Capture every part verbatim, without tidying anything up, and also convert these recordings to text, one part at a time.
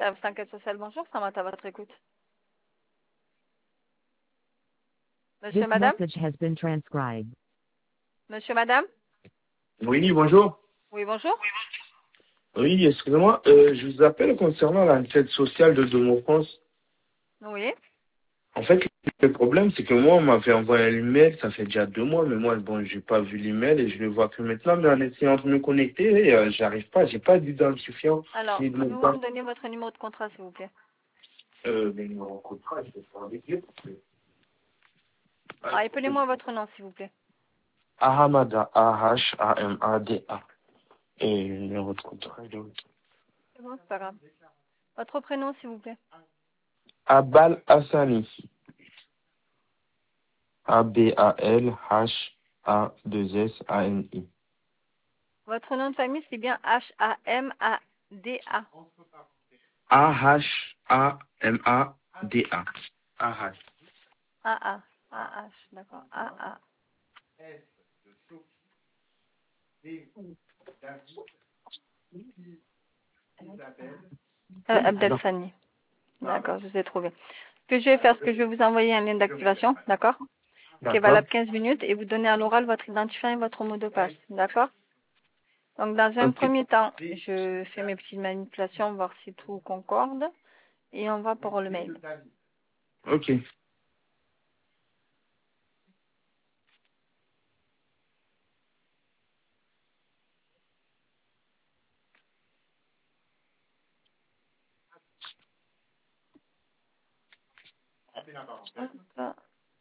service d'enquête sociale, bonjour, ça m'a à votre écoute. Monsieur, This madame? message has been transcribed. Monsieur, madame? Oui, bonjour. Oui, bonjour. Oui, excusez-moi, euh, je vous appelle concernant l'enquête sociale de Domo France. Oui. En fait, le problème, c'est que moi, on m'avait envoyé l'email, ça fait déjà deux mois, mais moi, bon, j'ai pas vu l'email et je le vois que maintenant, mais en essayant de me connecter, euh, j'arrive pas, j'ai pas d'identifiant, Alors, ni de mot de pouvez-vous passe. me donner votre numéro de contrat, s'il vous plaît? Euh, mais numéro de contrat, je vais faire avec eux. Ah, appelez-moi votre nom, s'il vous plaît. Ahamada, A-H-A-M-A-D-A. Et le numéro de contrat, il est où? C'est bon, c'est pas grave. Votre prénom, s'il vous plaît. Abal Hassani. A-B-A-L-H-A-deux-S-A-N-I. Votre nom de famille, c'est bien H A M A D A. A-H-A-M-A-D-A. A-H. A A. A H, d'accord. A A. Euh, Abdel Non. Sani. D'accord, je vous ai trouvé. Ce que je vais faire, c'est que je vais vous envoyer un lien d'activation, d'accord? Qui est D'accord. valable quinze minutes et vous donner à l'oral votre identifiant et votre mot de passe, d'accord? Donc, dans un Ok. premier temps, je fais mes petites manipulations, voir si tout concorde. Et on va pour le mail. Ok. Hop.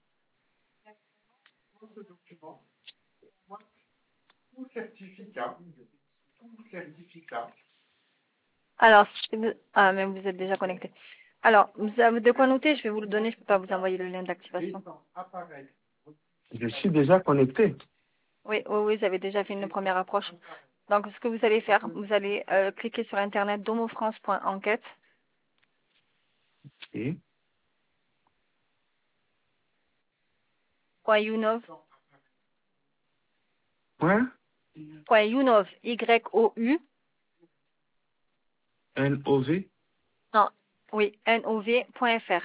Alors, si vous... Ah, mais vous êtes déjà connecté. Alors, vous avez de quoi noter, je vais vous le donner, je ne peux pas vous envoyer le lien d'activation. Je suis déjà connecté. Oui, oui, oui, vous avez déjà fait une première approche. Donc, ce que vous allez faire, vous allez euh, cliquer sur Internet domofrance point enquête. Ok. Point Younov. Point Point Younov, Y O U. N-O-V. Non, oui, N O V point F R.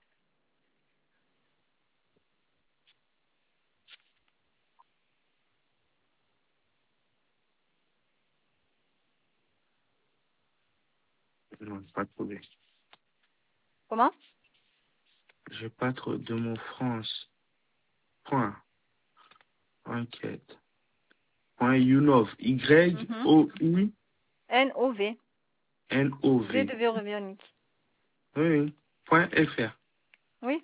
Non, j'ai pas trouvé. Comment? J'ai pas trop de mots France. Point. Enquête. Point Younov. Mhm. Y-O-U-N-O-V. N O V. V de Véronique. Oui, oui. Point F R. Oui.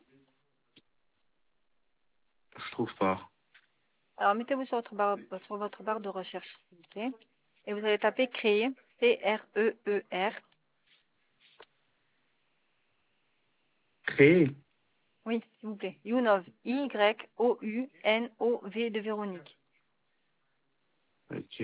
Je trouve pas. Alors, mettez-vous sur votre barre, sur votre barre de recherche, s'il vous plaît. Et vous allez taper créer, C R E E R. Créer. Oui, s'il vous plaît. Younov, Y O U N O V de Véronique. Ok.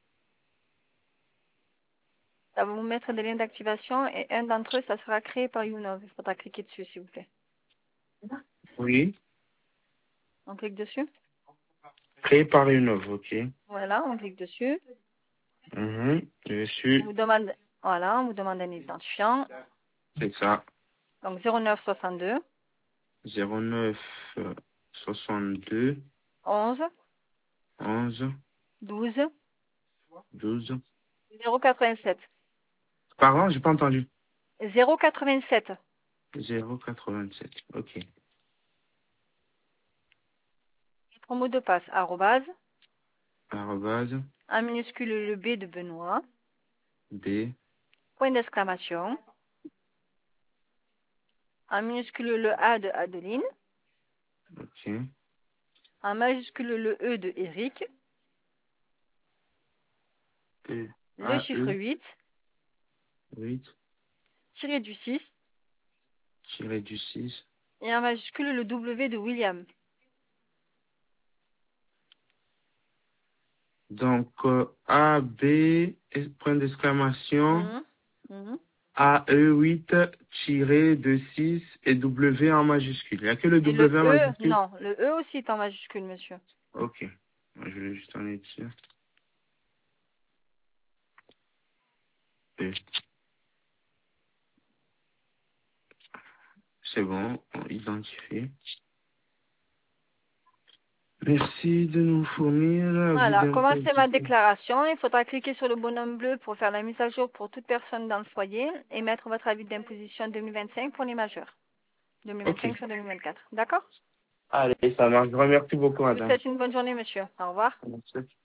Ça va vous mettre des liens d'activation et un d'entre eux, ça sera créé par Younov. Il faudra cliquer dessus, s'il vous plaît. Oui. On clique dessus. Créé par Younov, ok. Voilà, on clique dessus. Mhm. Je On suis. vous demande, voilà, on vous demande un identifiant. C'est ça. Donc zéro neuf soixante-deux zéro neuf soixante-deux onze onze douze douze. zéro quatre-vingt-sept. Pardon, j'ai pas entendu. zéro quatre-vingt-sept. zéro quatre-vingt-sept. Ok. Votre mot de passe, arrobase, Arrobase. en minuscule le B de Benoît, B. point d'exclamation, en minuscule le A de Adeline, Ok. en majuscule le E de Eric, E. le A. chiffre E. huit, huit. tiré du six, Tiré du six. et en majuscule le W de William. Donc, euh, A, B, point d'exclamation, Mhm, mhm. A, E, huit, tiré de six et W en majuscule. Il n'y a que le Et le W en E, majuscule? non, le E aussi est en majuscule, monsieur. Ok. Je vais juste en être sûr. E. C'est bon, identifié. Merci de nous fournir l'avis Voilà, d'impôt. commencez ma déclaration. Il faudra cliquer sur le bonhomme bleu pour faire la mise à jour pour toute personne dans le foyer et mettre votre avis d'imposition deux mille vingt-cinq pour les majeurs. Ok. deux mille vingt-cinq sur deux mille vingt-quatre. D'accord? Allez, ça marche. Je vous remercie beaucoup, Je vous madame. souhaite une bonne journée, monsieur. Au revoir. Merci.